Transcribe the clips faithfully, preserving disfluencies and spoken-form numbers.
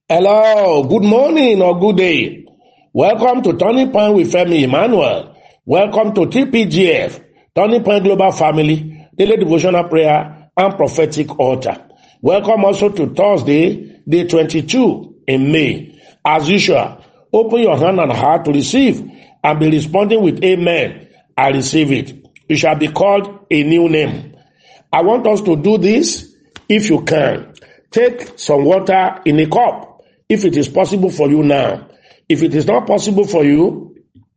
Hello, good morning or good day. Welcome to Turning Point with Femi Emmanuel. Welcome to T P G F, Turning Point Global Family, Daily Devotional Prayer and Prophetic Altar. Welcome also to Thursday, day twenty-two in May. As usual, open your hand and heart to receive and be responding with Amen. I receive it. You shall be called a new name. I want us to do this if you can. Take some water in a cup. If it is possible for you now. If it is not possible for you,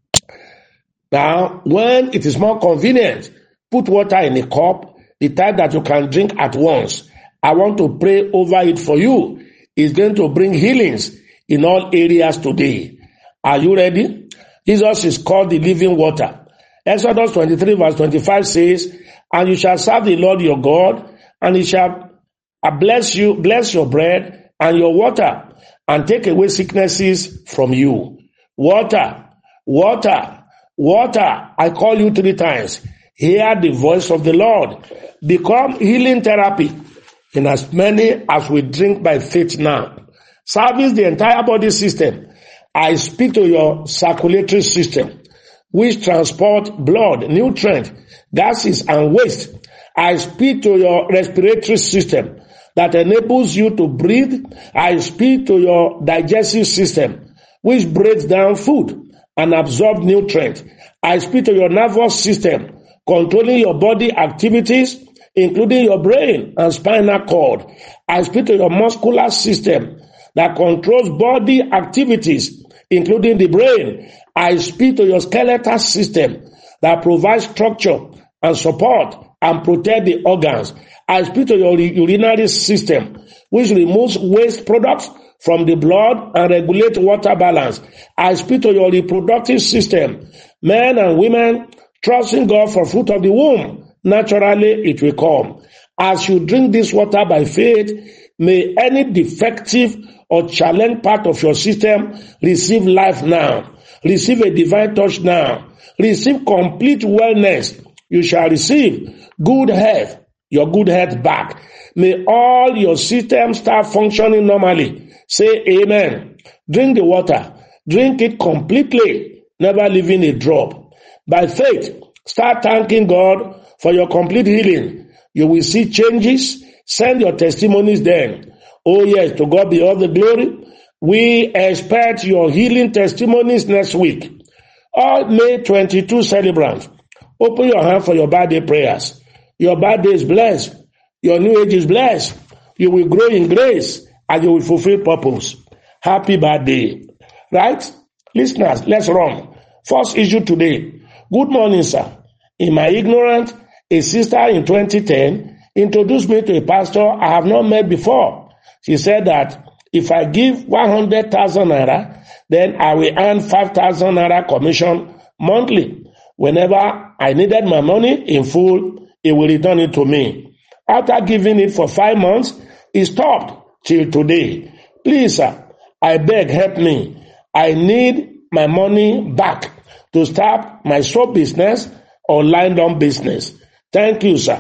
now when it is more convenient, put water in a cup, the type that you can drink at once. I want to pray over it for you. It's going to bring healings in all areas today. Are you ready? Jesus is called the living water. Exodus twenty-three verse twenty-five says, "And you shall serve the Lord your God, and he shall bless you, bless your bread and your water, and take away sicknesses from you." Water, water, water. I call you three times. Hear the voice of the Lord. Become healing therapy in as many as we drink by faith now. Service the entire body system. I speak to your circulatory system, which transport blood, nutrients, gases, and waste. I speak to your respiratory system that enables you to breathe. I speak to your digestive system, which breaks down food and absorbs nutrients. I speak to your nervous system, controlling your body activities, including your brain and spinal cord. I speak to your muscular system that controls body activities, including the brain. I speak to your skeletal system that provides structure and support and protect the organs. I speak to your urinary system, which removes waste products from the blood and regulates water balance. I speak to your reproductive system. Men and women trusting God for fruit of the womb, naturally it will come. As you drink this water by faith, may any defective or challenged part of your system receive life now. Receive a divine touch now. Receive complete wellness. You shall receive good health, your good health back. May all your systems start functioning normally. Say amen. Drink the water. Drink it completely, never leaving a drop. By faith, start thanking God for your complete healing. You will see changes. Send your testimonies then. Oh yes, to God be all the glory. We expect your healing testimonies next week. All May twenty-second celebrants, open your hand for your birthday prayers. Your birthday is blessed. Your new age is blessed. You will grow in grace and you will fulfill purpose. Happy birthday. Right? Listeners, let's run. First issue today. Good morning, sir. In my ignorance, a sister in twenty ten introduced me to a pastor I have not met before. She said that if I give one hundred thousand naira, then I will earn five thousand naira commission monthly. Whenever I needed my money in full, he will return it to me. After giving it for five months, he stopped till today. Please, sir, I beg, help me. I need my money back to start my soap business or line down business. Thank you, sir.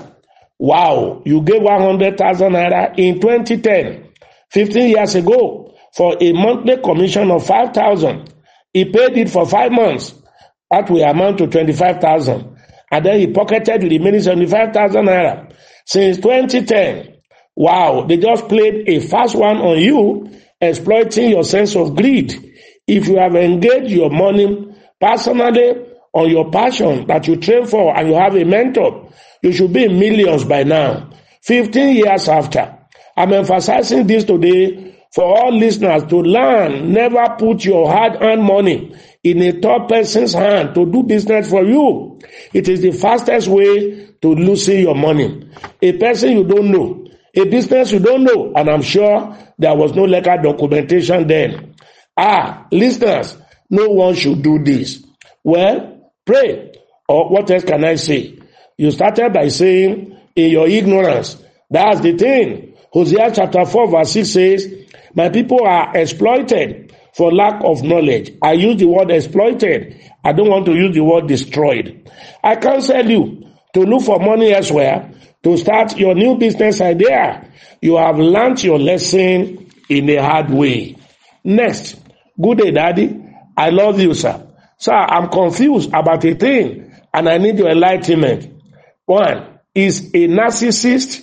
Wow, you gave one hundred thousand naira in twenty ten, fifteen years ago, for a monthly commission of five thousand. He paid it for five months. That will amount to twenty-five thousand. And then he pocketed the remaining seventy-five thousand naira. Since twenty ten, wow, they just played a fast one on you, exploiting your sense of greed. If you have engaged your money personally on your passion that you train for and you have a mentor, you should be in millions by now. fifteen years after. I'm emphasizing this today for all listeners to learn. Never put your hard-earned money in a third person's hand to do business for you. It is the fastest way to losing your money. A person you don't know, a business you don't know, and I'm sure there was no legal documentation then. Ah, listeners, no one should do this. Well, pray. Or what else can I say? You started by saying, in your ignorance. That's the thing. Hosea chapter four verse six says, my people are exploited for lack of knowledge. I use the word exploited. I don't want to use the word destroyed. I counsel you to look for money elsewhere to start your new business idea. You have learned your lesson in a hard way. Next, good day, Daddy. I love you, sir. Sir, I'm confused about a thing and I need your enlightenment. One, is a narcissist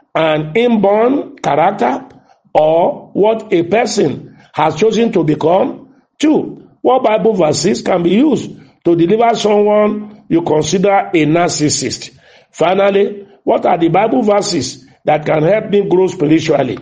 an inborn character or what a person has chosen to become? Two, what Bible verses can be used to deliver someone you consider a narcissist? Finally, what are the Bible verses that can help me grow spiritually?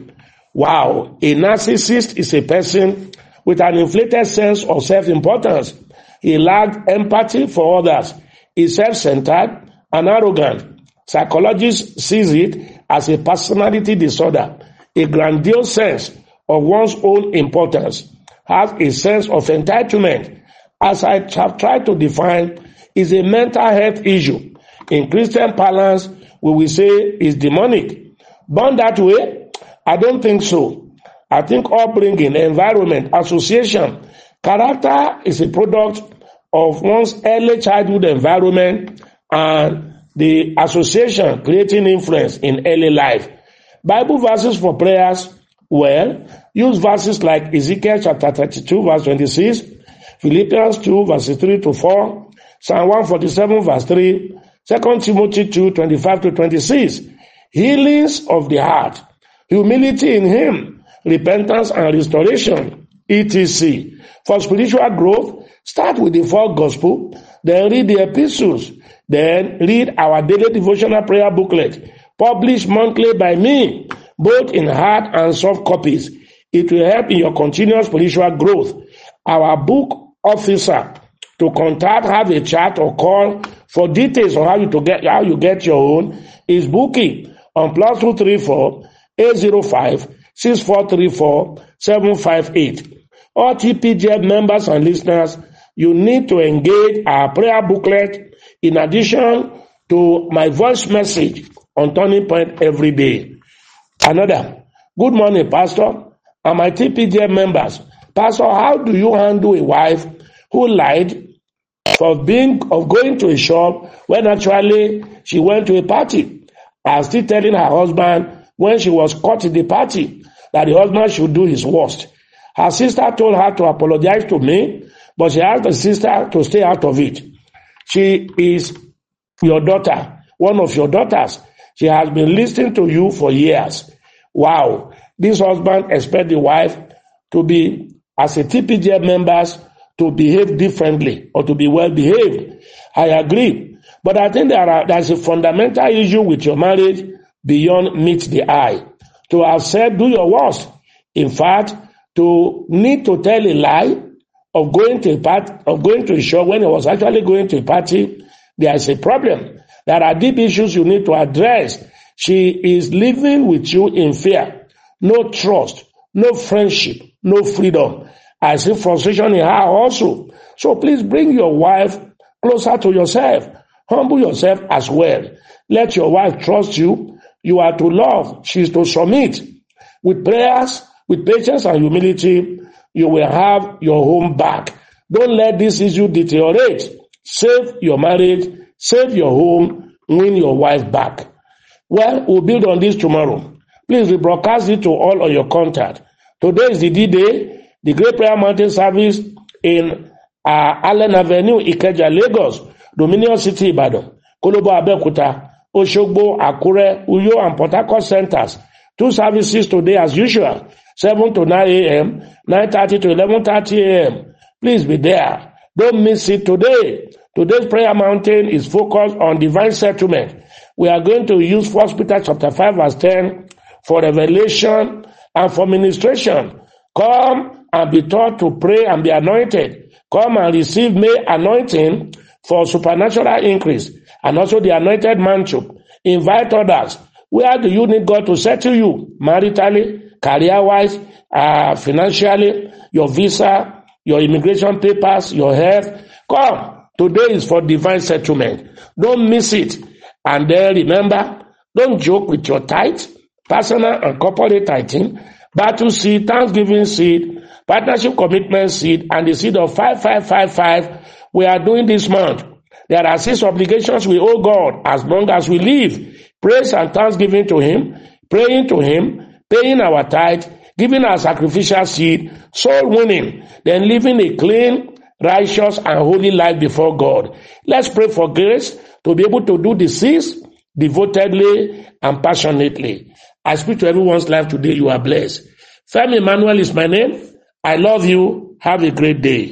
Wow, a narcissist is a person with an inflated sense of self-importance. He lacks empathy for others, is self-centered and arrogant. Psychologists see it as a personality disorder, a grandiose sense of one's own importance, has a sense of entitlement. As I have tried to define, is a mental health issue. In Christian parlance, we will say is demonic. Born that way? I don't think so. I think upbringing, environment, association, character is a product of one's early childhood environment and the association creating influence in early life. Bible verses for prayers, well, use verses like Ezekiel chapter thirty-two verse twenty-six, Philippians two verses three to four, Psalm one forty-seven verse three, Second Timothy two twenty-five to twenty-six. Healings of the heart, humility in Him, repentance and restoration, et cetera. For spiritual growth, start with the four gospel, then read the epistles, then read our daily devotional prayer booklet, published monthly by me, both in hard and soft copies. It will help in your continuous spiritual growth. Our book officer to contact, have a chat or call for details on how you to get how you get your own is booking on plus two three four eight zero five six four three four seven five eight. All T P G F members and listeners, you need to engage our prayer booklet in addition to my voice message on Turning Point every day. Another, good morning, Pastor, and my T P G F members. Pastor, how do you handle a wife who lied for being of going to a shop when actually she went to a party, and still telling her husband when she was caught in the party that the husband should do his worst? Her sister told her to apologize to me, but she asked the sister to stay out of it. She is your daughter, one of your daughters. She has been listening to you for years. Wow. This husband expects the wife to be, as a T P G F members, to behave differently or to be well behaved. I agree. But I think there are, there's a fundamental issue with your marriage beyond meets the eye. To have said, do your worst. In fact, to need to tell a lie of going to a party, of going to a show when he was actually going to a party, there is a problem. There are deep issues you need to address. She is living with you in fear. No trust, no friendship, no freedom. I see frustration in her also. So please bring your wife closer to yourself. Humble yourself as well. Let your wife trust you. You are to love. She is to submit. With prayers, with patience and humility, you will have your home back. Don't let this issue deteriorate. Save your marriage, save your home, win your wife back. Well, we'll build on this tomorrow. Please rebroadcast it to all on your contact. Today is the D-Day, the Great Prayer Mountain Service in uh, Allen Avenue, Ikeja, Lagos, Dominion City, Ibadan, Kolobo, Abeokuta, Oshogbo, Akure, Uyo, and Port Harcourt centers. Two services today as usual, seven to nine a.m., nine thirty to eleven thirty a.m. Please be there. Don't miss it today. Today's prayer mountain is focused on divine settlement. We are going to use First Peter chapter five verse ten for revelation and for ministration. Come and be taught to pray and be anointed. Come and receive May anointing for supernatural increase and also the anointed mantle. Invite others. Where do you need God to settle you? Maritally, career-wise, uh, financially, your visa, your immigration papers, your health. Come. Today is for divine settlement. Don't miss it. And then remember, don't joke with your tithe, personal and corporate tithing, battle seed, thanksgiving seed, partnership commitment seed, and the seed of five five five five we are doing this month. There are six obligations we owe God as long as we live. Praise and thanksgiving to Him, praying to Him, paying our tithe, giving our sacrificial seed, soul winning, then living a clean, righteous, and holy life before God. Let's pray for grace to be able to do the six devotedly and passionately. I speak to everyone's life today. You are blessed. Femi Emmanuel is my name. I love you. Have a great day.